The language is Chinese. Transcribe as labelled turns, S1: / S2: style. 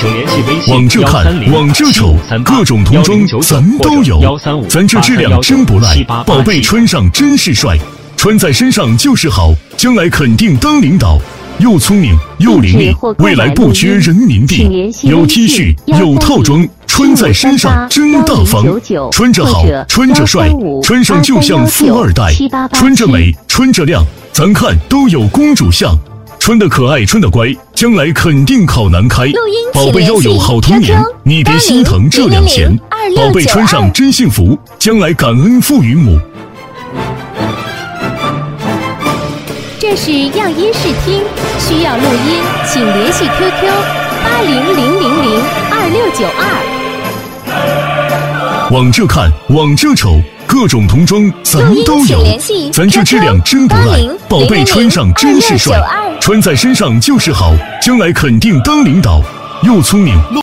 S1: 请联系微信
S2: 往这看，往这瞅，各种童装咱都有，咱这质量真不赖，宝贝穿上真是帅，穿在身上就是好，将来肯定当领导。又聪明又伶俐，未来不缺人民币。有 T 恤，有套装，穿在身上真大方。穿着好，穿着帅，穿上就像富二代。穿着美，穿着亮，咱看都有公主相。穿得可爱，穿得乖，将来肯定考南开。宝贝要有好童年，你别心疼这2钱。宝贝穿上真幸福，将来感恩父与母。
S3: 这是样音视听，需要录音，请联系 QQ80002692。
S2: 往这看，往这瞅，各种童装咱都有，咱这质量真不赖，宝贝穿上真是帅，穿在身上就是好，将来肯定当领导。又聪明